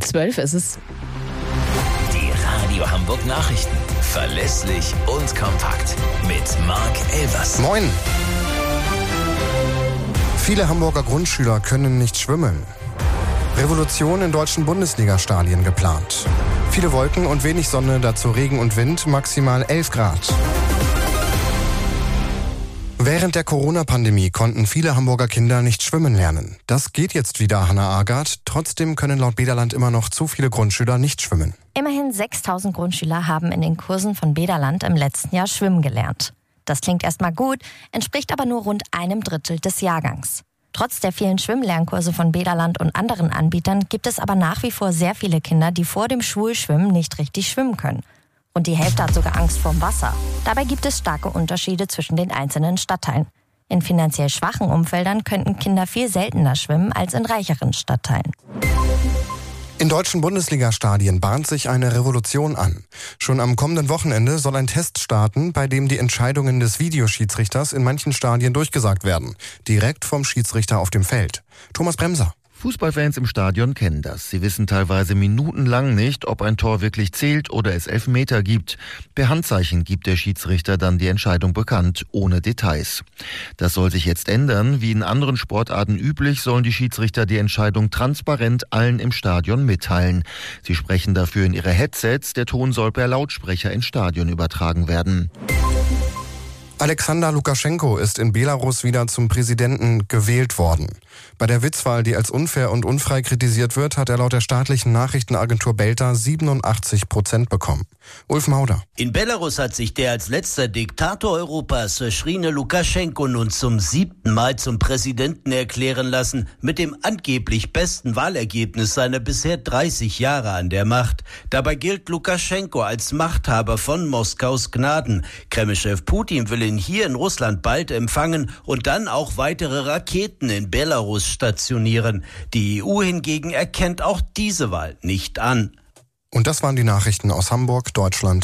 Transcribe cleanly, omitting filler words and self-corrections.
12 ist es. Die Radio Hamburg Nachrichten. Verlässlich und kompakt. Mit Marc Elvers. Moin. Viele Hamburger Grundschüler können nicht schwimmen. Revolution in deutschen Bundesliga-Stadien geplant. Viele Wolken und wenig Sonne, dazu Regen und Wind, maximal 11 Grad. Während der Corona-Pandemie konnten viele Hamburger Kinder nicht schwimmen lernen. Das geht jetzt wieder, Hannah Agard. Trotzdem können laut Bäderland immer noch zu viele Grundschüler nicht schwimmen. Immerhin 6.000 Grundschüler haben in den Kursen von Bäderland im letzten Jahr schwimmen gelernt. Das klingt erstmal gut, entspricht aber nur rund 1/3 des Jahrgangs. Trotz der vielen Schwimmlernkurse von Bäderland und anderen Anbietern gibt es aber nach wie vor sehr viele Kinder, die vor dem Schulschwimmen nicht richtig schwimmen können. Und die Hälfte hat sogar Angst vorm Wasser. Dabei gibt es starke Unterschiede zwischen den einzelnen Stadtteilen. In finanziell schwachen Umfeldern könnten Kinder viel seltener schwimmen als in reicheren Stadtteilen. In deutschen Bundesliga-Stadien bahnt sich eine Revolution an. Schon am kommenden Wochenende soll ein Test starten, bei dem die Entscheidungen des Videoschiedsrichters in manchen Stadien durchgesagt werden. Direkt vom Schiedsrichter auf dem Feld. Thomas Bremser. Fußballfans im Stadion kennen das. Sie wissen teilweise minutenlang nicht, ob ein Tor wirklich zählt oder es Elfmeter gibt. Per Handzeichen gibt der Schiedsrichter dann die Entscheidung bekannt, ohne Details. Das soll sich jetzt ändern. Wie in anderen Sportarten üblich, sollen die Schiedsrichter die Entscheidung transparent allen im Stadion mitteilen. Sie sprechen dafür in ihre Headsets. Der Ton soll per Lautsprecher ins Stadion übertragen werden. Alexander Lukaschenko ist in Belarus wieder zum Präsidenten gewählt worden. Bei der Witzwahl, die als unfair und unfrei kritisiert wird, hat er laut der staatlichen Nachrichtenagentur Belta 87% bekommen. Ulf Mauder. In Belarus hat sich der als letzter Diktator Europas verschriene Lukaschenko nun zum 7. Mal zum Präsidenten erklären lassen, mit dem angeblich besten Wahlergebnis seiner bisher 30 Jahre an der Macht. Dabei gilt Lukaschenko als Machthaber von Moskaus Gnaden. Kremlchef Putin will ihn hier in Russland bald empfangen und dann auch weitere Raketen in Belarus stationieren. Die EU hingegen erkennt auch diese Wahl nicht an. Und das waren die Nachrichten aus Hamburg, Deutschland